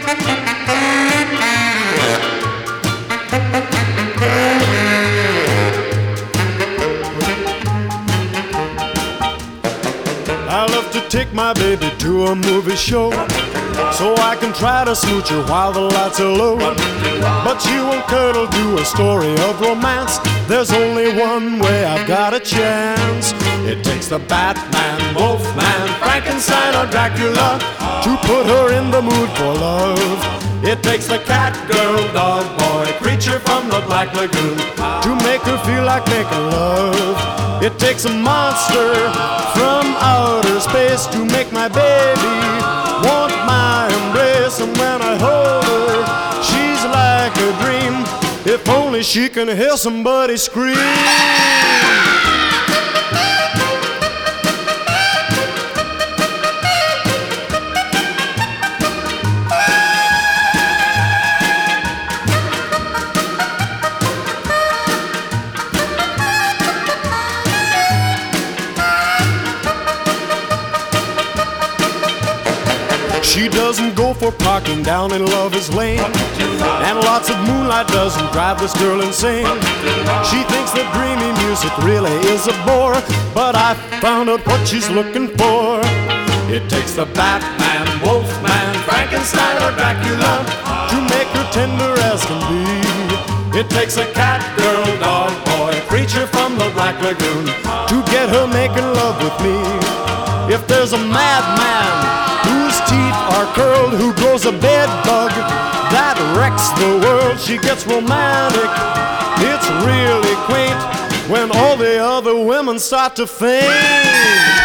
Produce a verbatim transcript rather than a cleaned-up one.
I love to take my baby to a movie show, so I can try to smooch her while the lights are low. But she won't cuddle to a story of romance. There's only one way I've got a chance. It takes the Batman, Wolfman, Frankenstein or Dracula to put her in the mood for love. It takes the cat, girl, dog, boy, creature from the Black Lagoon to make her feel like making love. It takes a monster from outer space to make my baby want my embrace. And when I hold her, she's like a dream. If only she can hear somebody scream. She doesn't go for parking down in Lover's Lane, and lots of moonlight doesn't drive this girl insane. She thinks that dreamy music really is a bore, but I found out what she's looking for. It takes the Batman, Wolfman, Frankenstein or Dracula to make her tender as can be. It takes a cat, girl, dog, boy, creature from the Black Lagoon to get her making love with me. If there's a madman whose teeth are curled, who grows a bed bug that wrecks the world, she gets romantic. It's really quaint when all the other women start to faint.